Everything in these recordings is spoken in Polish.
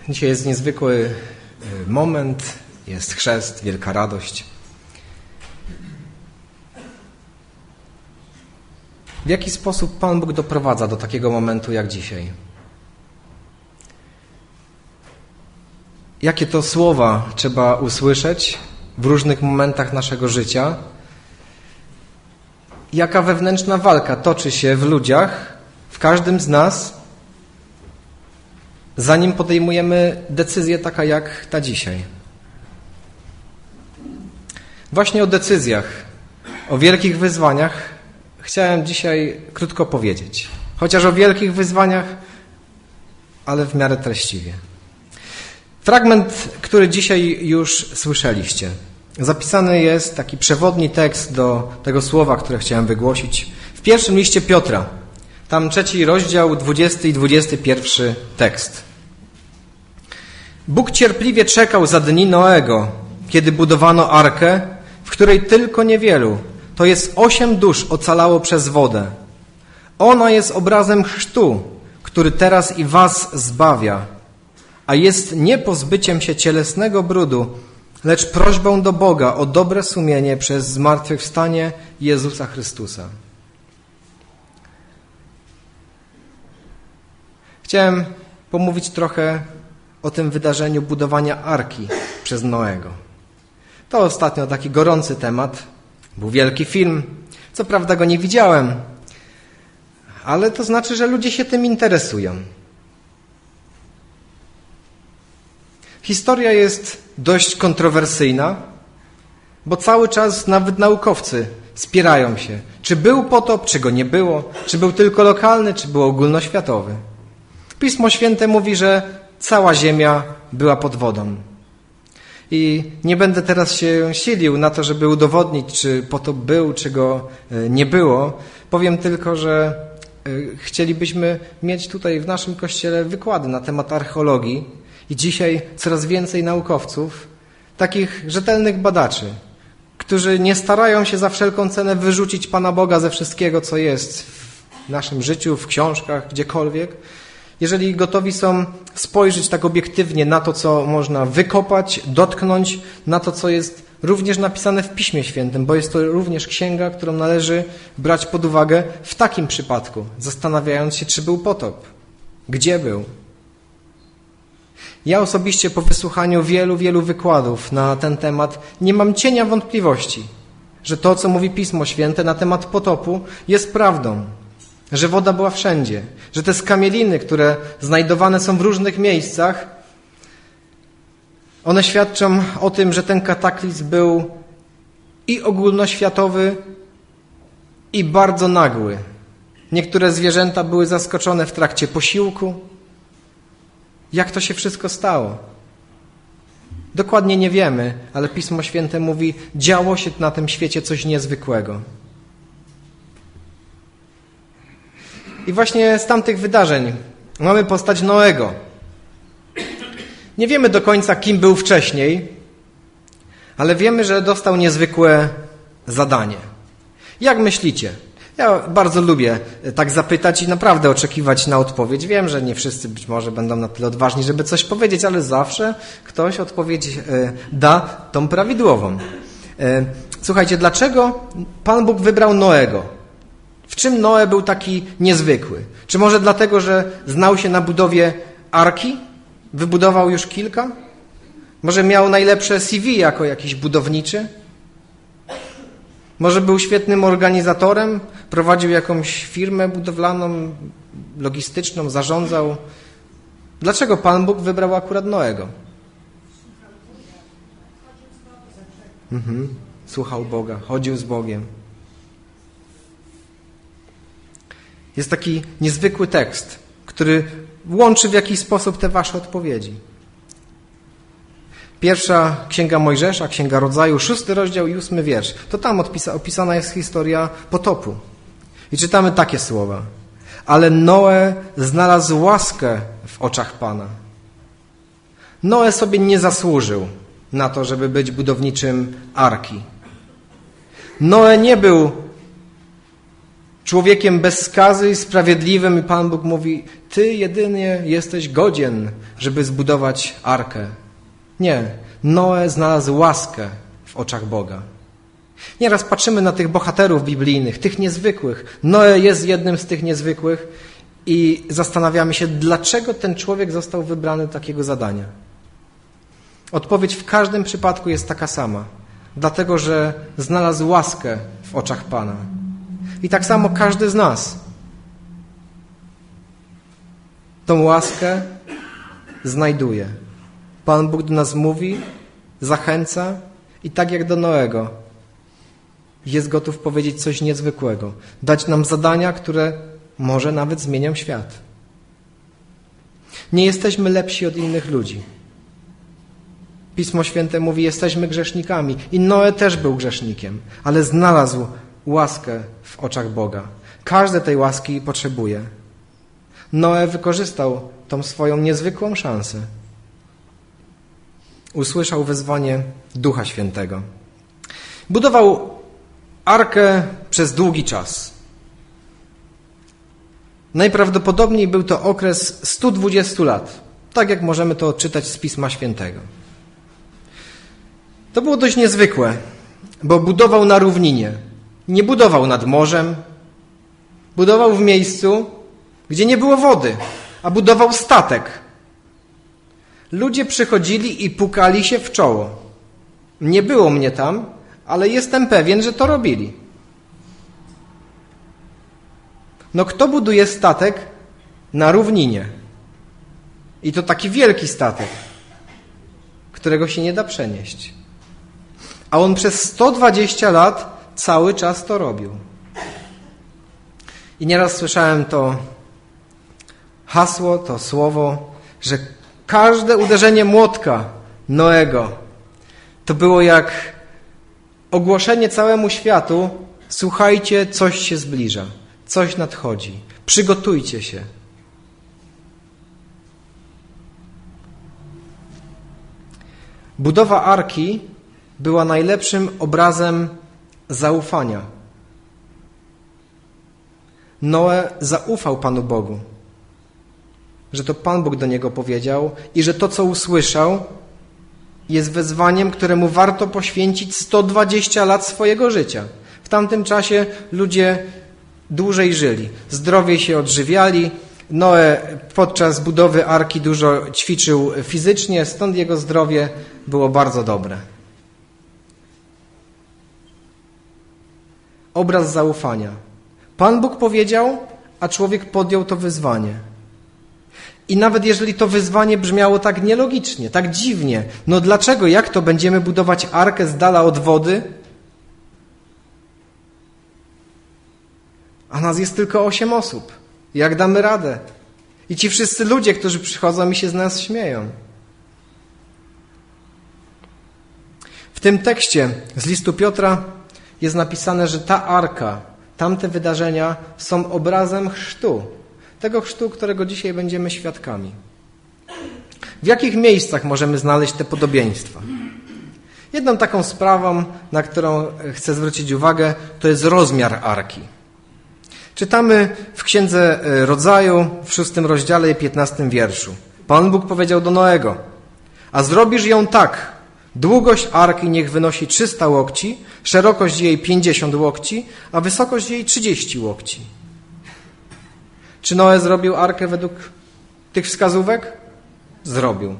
Dzisiaj jest niezwykły moment, jest chrzest, wielka radość. W jaki sposób Pan Bóg doprowadza do takiego momentu jak dzisiaj? Jakie to słowa trzeba usłyszeć w różnych momentach naszego życia? Jaka wewnętrzna walka toczy się w ludziach, w każdym z nas, zanim podejmujemy decyzję taka jak ta dzisiaj? Właśnie o decyzjach, o wielkich wyzwaniach chciałem dzisiaj krótko powiedzieć. Chociaż o wielkich wyzwaniach, ale w miarę treściwie. Fragment, który dzisiaj już słyszeliście. Zapisany jest taki przewodni tekst do tego słowa, które chciałem wygłosić w pierwszym liście Piotra. Tam 3 rozdział, 20 i 21 tekst. Bóg cierpliwie czekał za dni Noego, kiedy budowano arkę, w której tylko niewielu, to jest 8 dusz ocalało przez wodę. Ona jest obrazem chrztu, który teraz i was zbawia, a jest nie pozbyciem się cielesnego brudu, lecz prośbą do Boga o dobre sumienie przez zmartwychwstanie Jezusa Chrystusa. Chciałem pomówić trochę o tym wydarzeniu budowania arki przez Noego. To ostatnio taki gorący temat. Był wielki film. Co prawda go nie widziałem, ale to znaczy, że ludzie się tym interesują. Historia jest dość kontrowersyjna, bo cały czas nawet naukowcy spierają się, czy był potop, czy go nie było, czy był tylko lokalny, czy był ogólnoświatowy. Pismo Święte mówi, że cała ziemia była pod wodą. I nie będę teraz się silił na to, żeby udowodnić, czy potop był, czy go nie było. Powiem tylko, że chcielibyśmy mieć tutaj w naszym kościele wykłady na temat archeologii i dzisiaj coraz więcej naukowców, takich rzetelnych badaczy, którzy nie starają się za wszelką cenę wyrzucić Pana Boga ze wszystkiego, co jest w naszym życiu, w książkach, gdziekolwiek. Jeżeli gotowi są spojrzeć tak obiektywnie na to, co można wykopać, dotknąć, na to, co jest również napisane w Piśmie Świętym, bo jest to również księga, którą należy brać pod uwagę w takim przypadku, zastanawiając się, czy był potop, gdzie był. Ja osobiście po wysłuchaniu wielu wykładów na ten temat nie mam cienia wątpliwości, że to, co mówi Pismo Święte na temat potopu, jest prawdą. Że woda była wszędzie, że te skamieliny, które znajdowane są w różnych miejscach, one świadczą o tym, że ten kataklizm był i ogólnoświatowy, i bardzo nagły. Niektóre zwierzęta były zaskoczone w trakcie posiłku. Jak to się wszystko stało? Dokładnie nie wiemy, ale Pismo Święte mówi, działo się na tym świecie coś niezwykłego. I właśnie z tamtych wydarzeń mamy postać Noego. Nie wiemy do końca, kim był wcześniej, ale wiemy, że dostał niezwykłe zadanie. Jak myślicie? Ja bardzo lubię tak zapytać i naprawdę oczekiwać na odpowiedź. Wiem, że nie wszyscy być może będą na tyle odważni, żeby coś powiedzieć, ale zawsze ktoś odpowiedź da tą prawidłową. Słuchajcie, dlaczego Pan Bóg wybrał Noego? W czym Noe był taki niezwykły? Czy może dlatego, że znał się na budowie arki? Wybudował już kilka? Może miał najlepsze CV jako jakiś budowniczy? Może był świetnym organizatorem? Prowadził jakąś firmę budowlaną, logistyczną, zarządzał? Dlaczego Pan Bóg wybrał akurat Noego? Słuchał Boga, chodził z Bogiem. Jest taki niezwykły tekst, który łączy w jakiś sposób te wasze odpowiedzi. Pierwsza Księga Mojżesza, Księga Rodzaju, 6 rozdział i 8 wiersz. To tam opisana jest historia potopu. I czytamy takie słowa. Ale Noe znalazł łaskę w oczach Pana. Noe sobie nie zasłużył na to, żeby być budowniczym arki. Noe nie był człowiekiem bez skazy i sprawiedliwym i Pan Bóg mówi: ty jedynie jesteś godzien, żeby zbudować arkę. Nie, Noe znalazł łaskę w oczach Boga. Nieraz patrzymy na tych bohaterów biblijnych, tych niezwykłych. Noe jest jednym z tych niezwykłych i zastanawiamy się, dlaczego ten człowiek został wybrany do takiego zadania. Odpowiedź w każdym przypadku jest taka sama. Dlatego, że znalazł łaskę w oczach Pana. I tak samo każdy z nas tą łaskę znajduje. Pan Bóg do nas mówi, zachęca i tak jak do Noego jest gotów powiedzieć coś niezwykłego. Dać nam zadania, które może nawet zmienią świat. Nie jesteśmy lepsi od innych ludzi. Pismo Święte mówi, jesteśmy grzesznikami. I Noe też był grzesznikiem, ale znalazł łaskę w oczach Boga. Każdy tej łaski potrzebuje. Noe wykorzystał tą swoją niezwykłą szansę. Usłyszał wezwanie Ducha Świętego. Budował arkę przez długi czas. Najprawdopodobniej był to okres 120 lat, tak jak możemy to odczytać z Pisma Świętego. To było dość niezwykłe, bo budował na równinie. Nie budował nad morzem, budował w miejscu, gdzie nie było wody, a budował statek. Ludzie przychodzili i pukali się w czoło. Nie było mnie tam, ale jestem pewien, że to robili. No kto buduje statek na równinie? I to taki wielki statek, którego się nie da przenieść. A on przez 120 lat cały czas to robił. I nieraz słyszałem to hasło, to słowo, że każde uderzenie młotka Noego to było jak ogłoszenie całemu światu: słuchajcie, coś się zbliża, coś nadchodzi, przygotujcie się. Budowa arki była najlepszym obrazem zaufania. Noe zaufał Panu Bogu, że to Pan Bóg do niego powiedział i że to, co usłyszał, jest wezwaniem, któremu warto poświęcić 120 lat swojego życia. W tamtym czasie ludzie dłużej żyli, zdrowiej się odżywiali. Noe podczas budowy arki dużo ćwiczył fizycznie, stąd jego zdrowie było bardzo dobre. Obraz zaufania. Pan Bóg powiedział, a człowiek podjął to wyzwanie. I nawet jeżeli to wyzwanie brzmiało tak nielogicznie, tak dziwnie, no dlaczego, jak to będziemy budować arkę z dala od wody? A nas jest tylko 8 osób. Jak damy radę? I ci wszyscy ludzie, którzy przychodzą i się z nas śmieją. W tym tekście z listu Piotra jest napisane, że ta arka, tamte wydarzenia są obrazem chrztu. Tego chrztu, którego dzisiaj będziemy świadkami. W jakich miejscach możemy znaleźć te podobieństwa? Jedną taką sprawą, na którą chcę zwrócić uwagę, to jest rozmiar arki. Czytamy w Księdze Rodzaju w 6 rozdziale i 15 wierszu. Pan Bóg powiedział do Noego: a zrobisz ją tak, długość arki niech wynosi 300 łokci, szerokość jej 50 łokci, a wysokość jej 30 łokci. Czy Noe zrobił arkę według tych wskazówek? Zrobił.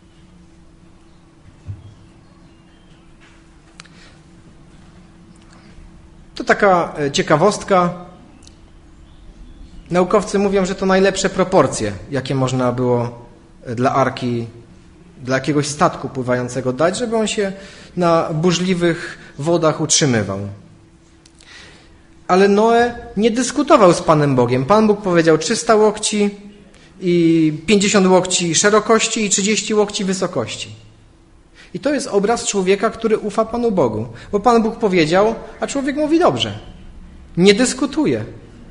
To taka ciekawostka. Naukowcy mówią, że to najlepsze proporcje, jakie można było dla arki, dla jakiegoś statku pływającego dać, żeby on się na burzliwych wodach utrzymywał. Ale Noe nie dyskutował z Panem Bogiem. Pan Bóg powiedział 300 łokci i 50 łokci szerokości i 30 łokci wysokości. I to jest obraz człowieka, który ufa Panu Bogu. Bo Pan Bóg powiedział, a człowiek mówi dobrze. Nie dyskutuje.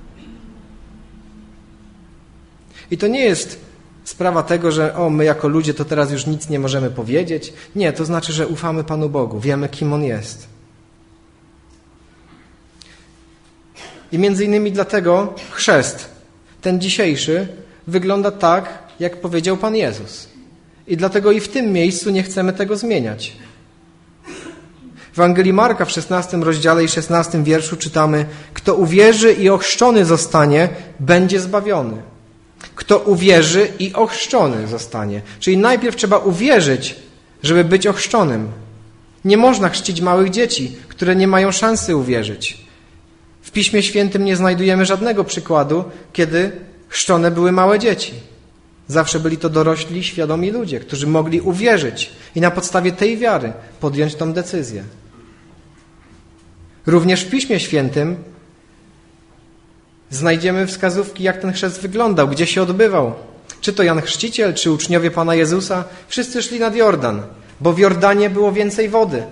I to nie jest sprawa tego, że my jako ludzie to teraz już nic nie możemy powiedzieć. Nie, to znaczy, że ufamy Panu Bogu. Wiemy, kim On jest. I między innymi dlatego chrzest, ten dzisiejszy, wygląda tak, jak powiedział Pan Jezus. I dlatego i w tym miejscu nie chcemy tego zmieniać. W Ewangelii Marka w 16 rozdziale i 16 wierszu czytamy: kto uwierzy i ochrzczony zostanie, będzie zbawiony. Kto uwierzy i ochrzczony zostanie. Czyli najpierw trzeba uwierzyć, żeby być ochrzczonym. Nie można chrzcić małych dzieci, które nie mają szansy uwierzyć. W Piśmie Świętym nie znajdujemy żadnego przykładu, kiedy chrzczone były małe dzieci. Zawsze byli to dorośli, świadomi ludzie, którzy mogli uwierzyć i na podstawie tej wiary podjąć tą decyzję. Również w Piśmie Świętym znajdziemy wskazówki, jak ten chrzest wyglądał, gdzie się odbywał. Czy to Jan Chrzciciel, czy uczniowie Pana Jezusa, wszyscy szli nad Jordan, bo w Jordanie było więcej wody.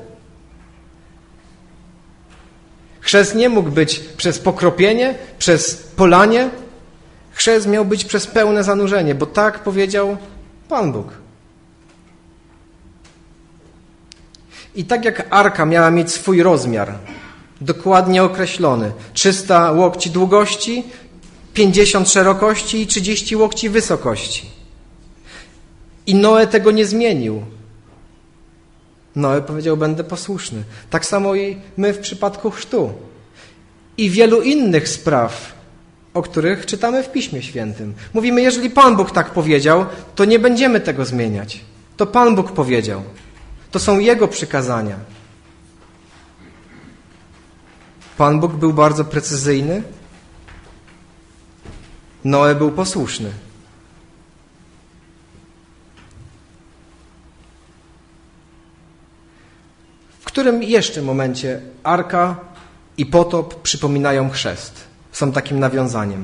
Chrzest nie mógł być przez pokropienie, przez polanie. Chrzest miał być przez pełne zanurzenie, bo tak powiedział Pan Bóg. I tak jak arka miała mieć swój rozmiar, dokładnie określony, 300 łokci długości, 50 szerokości i 30 łokci wysokości. I Noe tego nie zmienił. Noe powiedział: będę posłuszny. Tak samo i my w przypadku chrztu. I wielu innych spraw, o których czytamy w Piśmie Świętym. Mówimy, jeżeli Pan Bóg tak powiedział, to nie będziemy tego zmieniać. To Pan Bóg powiedział. To są Jego przykazania. Pan Bóg był bardzo precyzyjny. Noe był posłuszny. W którym jeszcze momencie arka i potop przypominają chrzest? Są takim nawiązaniem.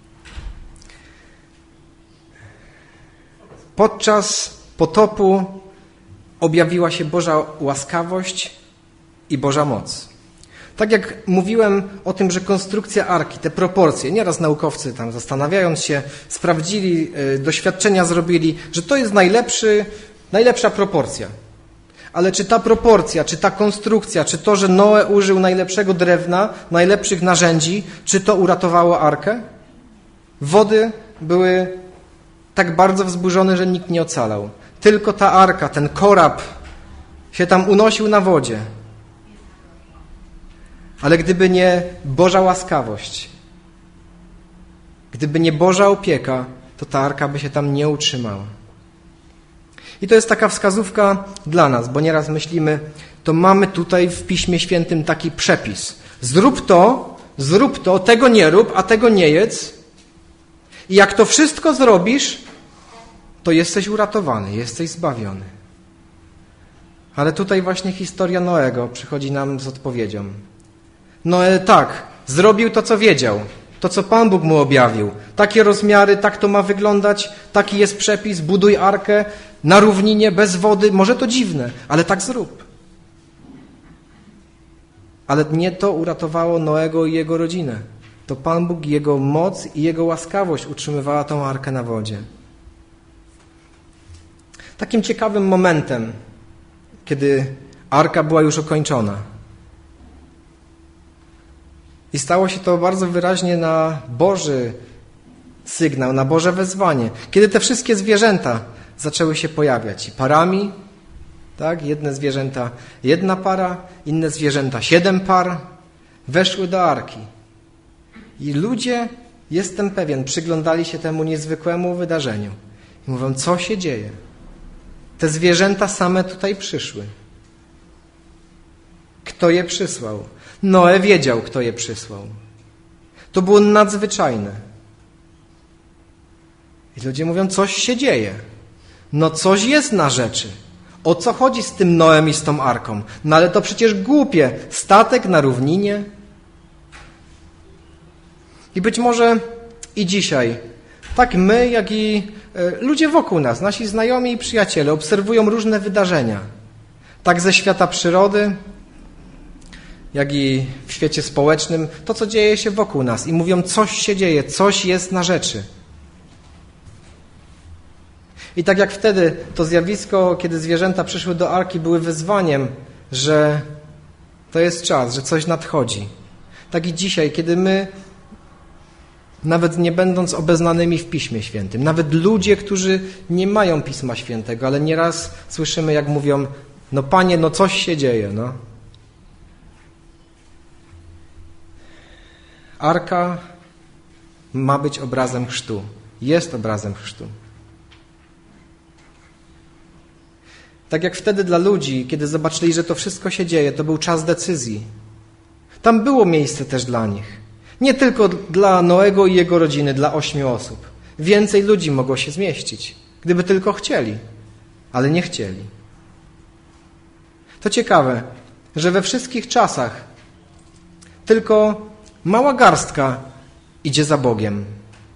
Podczas potopu objawiła się Boża łaskawość i Boża moc. Tak jak mówiłem o tym, że konstrukcja arki, te proporcje, nieraz naukowcy tam zastanawiając się, sprawdzili, doświadczenia zrobili, że to jest najlepsza proporcja. Ale czy ta proporcja, czy ta konstrukcja, czy to, że Noe użył najlepszego drewna, najlepszych narzędzi, czy to uratowało arkę? Wody były tak bardzo wzburzone, że nikt nie ocalał. Tylko ta arka, ten korab się tam unosił na wodzie. Ale gdyby nie Boża łaskawość, gdyby nie Boża opieka, to ta arka by się tam nie utrzymała. I to jest taka wskazówka dla nas, bo nieraz myślimy, to mamy tutaj w Piśmie Świętym taki przepis. Zrób to, tego nie rób, a tego nie jedz. I jak to wszystko zrobisz, to jesteś uratowany, jesteś zbawiony. Ale tutaj właśnie historia Noego przychodzi nam z odpowiedzią. Noe tak, zrobił to, co wiedział, to, co Pan Bóg mu objawił. Takie rozmiary, tak to ma wyglądać, taki jest przepis, buduj arkę na równinie, bez wody. Może to dziwne, ale tak zrób. Ale nie to uratowało Noego i jego rodzinę. To Pan Bóg, Jego moc i Jego łaskawość utrzymywała tą arkę na wodzie. Takim ciekawym momentem, kiedy arka była już ukończona, i stało się to bardzo wyraźnie na Boży sygnał, na Boże wezwanie. Kiedy te wszystkie zwierzęta zaczęły się pojawiać. I parami, tak? Jedne zwierzęta 1 para, inne zwierzęta 7 par, weszły do arki. I ludzie, jestem pewien, przyglądali się temu niezwykłemu wydarzeniu. I mówią, co się dzieje? Te zwierzęta same tutaj przyszły. Kto je przysłał? Noe wiedział, kto je przysłał. To było nadzwyczajne. I ludzie mówią, coś się dzieje. No coś jest na rzeczy. O co chodzi z tym Noem i z tą arką? No ale to przecież głupie. Statek na równinie. I być może i dzisiaj, tak my, jak i ludzie wokół nas, nasi znajomi i przyjaciele obserwują różne wydarzenia. Tak ze świata przyrody, jak i w świecie społecznym, to, co dzieje się wokół nas. I mówią, coś się dzieje, coś jest na rzeczy. I tak jak wtedy to zjawisko, kiedy zwierzęta przyszły do arki, były wyzwaniem, że to jest czas, że coś nadchodzi. tak i dzisiaj, kiedy my, nawet nie będąc obeznanymi w Piśmie Świętym, nawet ludzie, którzy nie mają Pisma Świętego, ale nieraz słyszymy, jak mówią, no Panie, no coś się dzieje, no. Arka ma być obrazem chrztu. Jest obrazem chrztu. Tak jak wtedy dla ludzi, kiedy zobaczyli, że to wszystko się dzieje, to był czas decyzji. Tam było miejsce też dla nich. Nie tylko dla Noego i jego rodziny, dla 8 osób. Więcej ludzi mogło się zmieścić, gdyby tylko chcieli, ale nie chcieli. To ciekawe, że we wszystkich czasach tylko mała garstka idzie za Bogiem.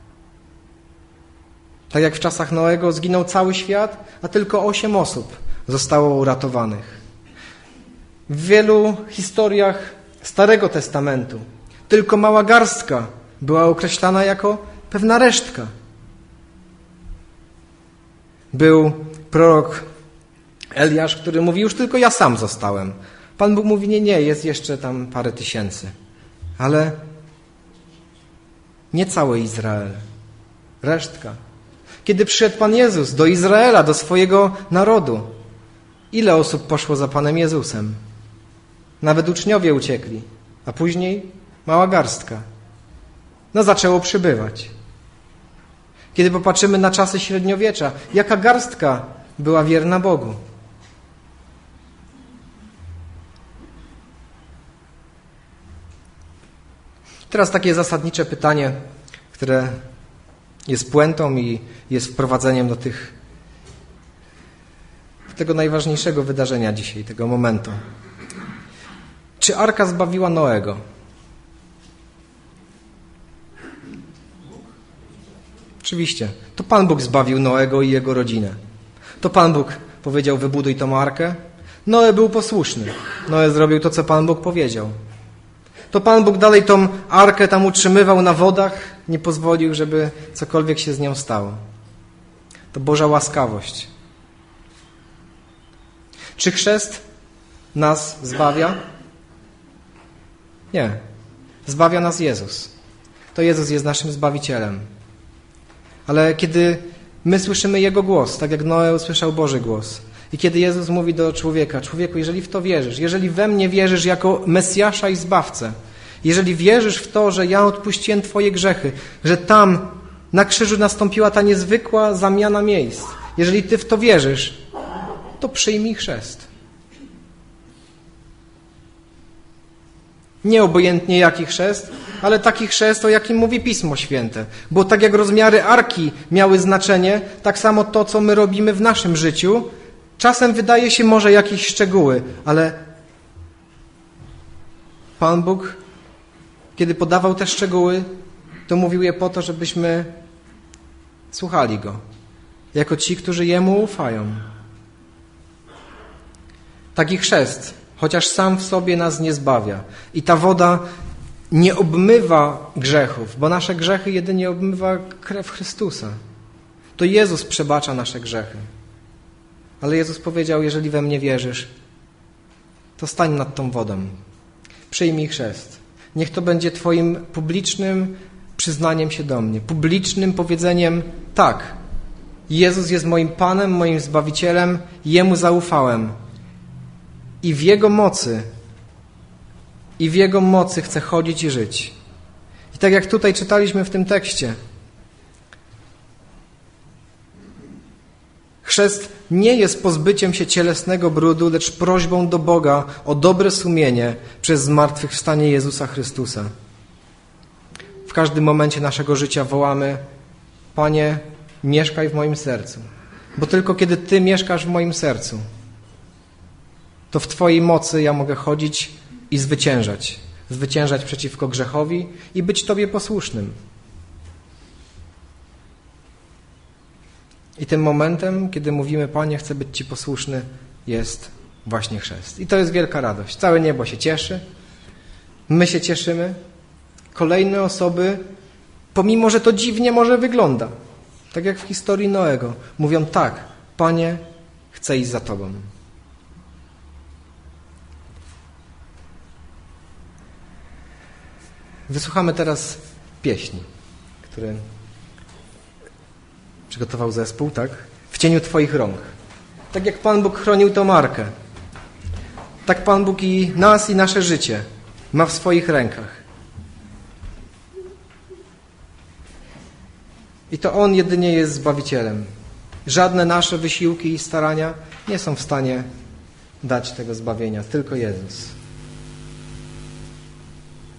Tak jak w czasach Noego zginął cały świat, a tylko 8 osób zostało uratowanych. W wielu historiach Starego Testamentu tylko mała garstka była określana jako pewna resztka. Był prorok Eliasz, który mówi, już tylko ja sam zostałem. Pan Bóg mówi, nie, jest jeszcze tam parę tysięcy. Ale nie cały Izrael. Resztka. Kiedy przyszedł Pan Jezus do Izraela, do swojego narodu, ile osób poszło za Panem Jezusem? Nawet uczniowie uciekli, a później mała garstka. No zaczęło przybywać. Kiedy popatrzymy na czasy średniowiecza, jaka garstka była wierna Bogu? Teraz takie zasadnicze pytanie, które jest puentą i jest wprowadzeniem do tego najważniejszego wydarzenia dzisiaj, tego momentu. Czy arka zbawiła Noego? Oczywiście. To Pan Bóg zbawił Noego i jego rodzinę. To Pan Bóg powiedział, wybuduj tą arkę. Noe był posłuszny. Noe zrobił to, co Pan Bóg powiedział. To Pan Bóg dalej tą arkę tam utrzymywał na wodach, nie pozwolił, żeby cokolwiek się z nią stało. To Boża łaskawość. Czy chrzest nas zbawia? Nie. Zbawia nas Jezus. To Jezus jest naszym Zbawicielem. Ale kiedy my słyszymy Jego głos, tak jak Noe usłyszał Boży głos, i kiedy Jezus mówi do człowieka, człowieku, jeżeli w to wierzysz, jeżeli we mnie wierzysz jako Mesjasza i Zbawcę, jeżeli wierzysz w to, że ja odpuściłem Twoje grzechy, że tam na krzyżu nastąpiła ta niezwykła zamiana miejsc, jeżeli Ty w to wierzysz, to przyjmij chrzest. Nie obojętnie jaki chrzest, ale taki chrzest, o jakim mówi Pismo Święte. Bo tak jak rozmiary arki miały znaczenie, tak samo to, co my robimy w naszym życiu, czasem wydaje się może jakieś szczegóły, ale Pan Bóg, kiedy podawał te szczegóły, to mówił je po to, żebyśmy słuchali Go, jako ci, którzy Jemu ufają. Taki chrzest, chociaż sam w sobie nas nie zbawia. I ta woda nie obmywa grzechów, bo nasze grzechy jedynie obmywa krew Chrystusa. To Jezus przebacza nasze grzechy. Ale Jezus powiedział, jeżeli we mnie wierzysz, to stań nad tą wodą. Przyjmij chrzest. Niech to będzie Twoim publicznym przyznaniem się do mnie, publicznym powiedzeniem, tak, Jezus jest moim Panem, moim Zbawicielem, Jemu zaufałem. I w Jego mocy chcę chodzić i żyć. I tak jak tutaj czytaliśmy w tym tekście, chrzest nie jest pozbyciem się cielesnego brudu, lecz prośbą do Boga o dobre sumienie przez zmartwychwstanie Jezusa Chrystusa. W każdym momencie naszego życia wołamy, Panie, mieszkaj w moim sercu. Bo tylko kiedy Ty mieszkasz w moim sercu, to w Twojej mocy ja mogę chodzić i zwyciężać. Zwyciężać przeciwko grzechowi i być Tobie posłusznym. I tym momentem, kiedy mówimy, Panie, chcę być Ci posłuszny, jest właśnie chrzest. I to jest wielka radość. Całe niebo się cieszy. My się cieszymy. Kolejne osoby, pomimo że to dziwnie może wygląda, tak jak w historii Noego, mówią tak, Panie, chcę iść za Tobą. Wysłuchamy teraz pieśni, które przygotował zespół, tak? W cieniu Twoich rąk. Tak jak Pan Bóg chronił tą markę, tak Pan Bóg i nas, i nasze życie ma w swoich rękach. I to On jedynie jest Zbawicielem. Żadne nasze wysiłki i starania nie są w stanie dać tego zbawienia, tylko Jezus.